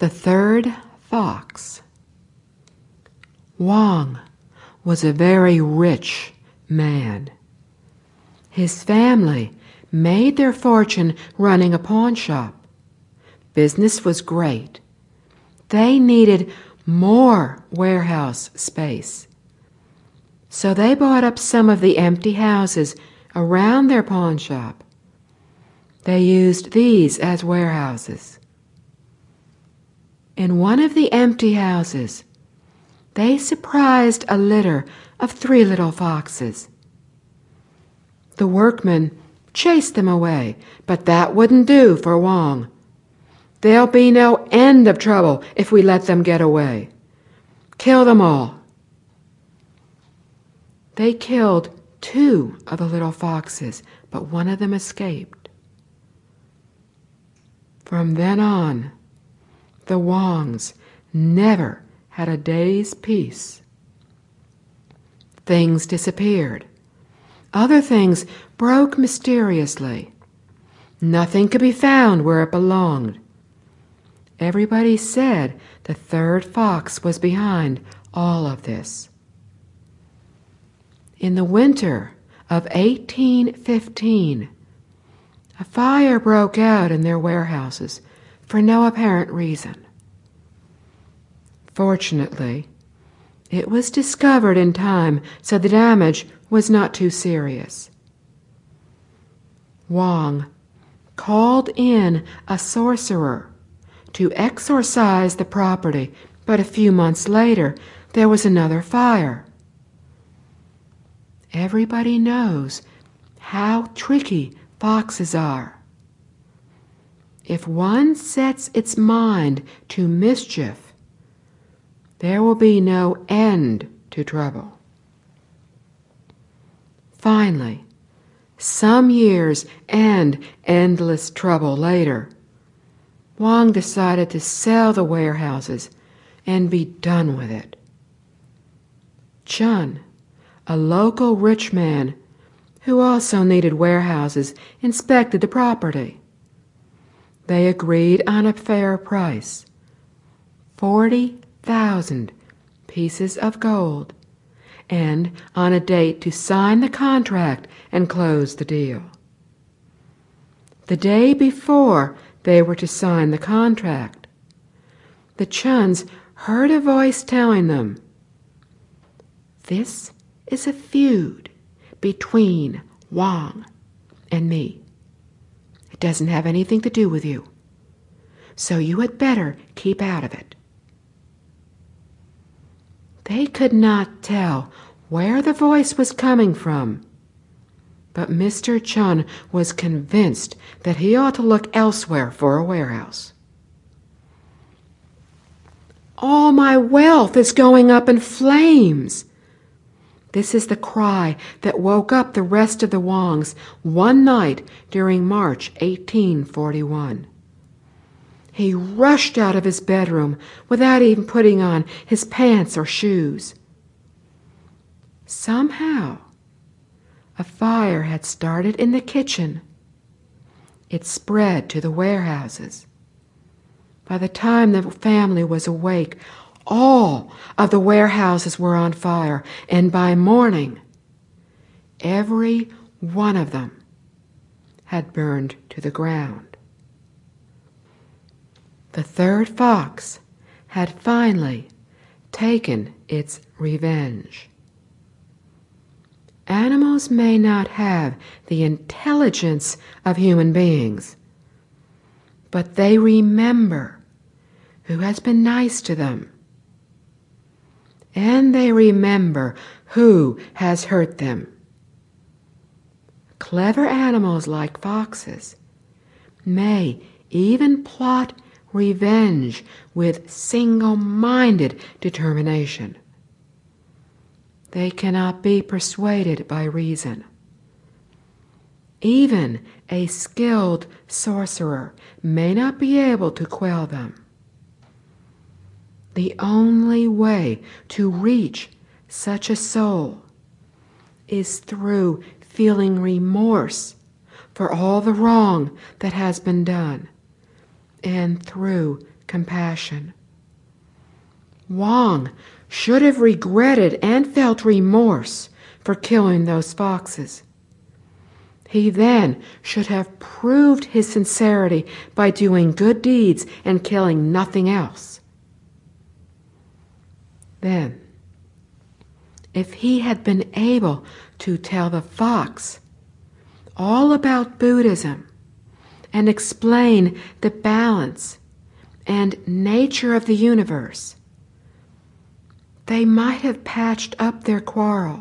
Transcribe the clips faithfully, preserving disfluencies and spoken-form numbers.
The third fox. Wang was a very rich man. His family made their fortune running a pawn shop. Business was great. They needed more warehouse space. So they bought up some of the empty houses around their pawn shop. They used these as warehouses. In one of the empty houses, they surprised a litter of three little foxes. The workmen chased them away, but that wouldn't do for Wang. There'll be no end of trouble if we let them get away. Kill them all. They killed two of the little foxes, but one of them escaped. From then on, the Wangs never had a day's peace. Things disappeared. Other things broke mysteriously. Nothing could be found where it belonged. Everybody said the third fox was behind all of this. In the winter of eighteen fifteen, a fire broke out in their warehouses for no apparent reason. Fortunately, it was discovered in time, so the damage was not too serious. Wang called in a sorcerer to exorcise the property, but a few months later there was another fire. Everybody knows how tricky foxes are. If one sets its mind to mischief, there will be no end to trouble. Finally, some years and endless trouble later, Wang decided to sell the warehouses and be done with it. Chun, a local rich man who also needed warehouses, inspected the property. They agreed on a fair price, forty thousand pieces of gold, and on a date to sign the contract and close the deal. The day before they were to sign the contract, the Chuns heard a voice telling them, "This is a feud between Wang and me. It doesn't have anything to do with you, so you had better keep out of it." They could not tell where the voice was coming from, but Mister Chun was convinced that he ought to look elsewhere for a warehouse. "All my wealth is going up in flames." This is the cry that woke up the rest of the Wangs one night during March eighteen forty-one. He rushed out of his bedroom without even putting on his pants or shoes. Somehow, a fire had started in the kitchen. It spread to the warehouses. By the time the family was awake, all of the warehouses were on fire, and by morning, every one of them had burned to the ground. The third fox had finally taken its revenge. Animals may not have the intelligence of human beings, but they remember who has been nice to them, and they remember who has hurt them. Clever animals like foxes may even plot revenge with single-minded determination. They cannot be persuaded by reason. Even a skilled sorcerer may not be able to quell them. The only way to reach such a soul is through feeling remorse for all the wrong that has been done, and through compassion. Wang should have regretted and felt remorse for killing those foxes. He then should have proved his sincerity by doing good deeds and killing nothing else. Then, if he had been able to tell the fox all about Buddhism and explain the balance and nature of the universe, they might have patched up their quarrel.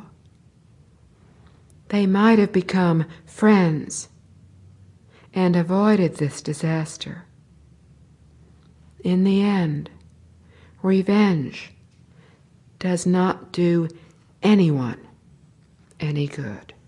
They might have become friends and avoided this disaster. In the end, revenge does not do anyone any good.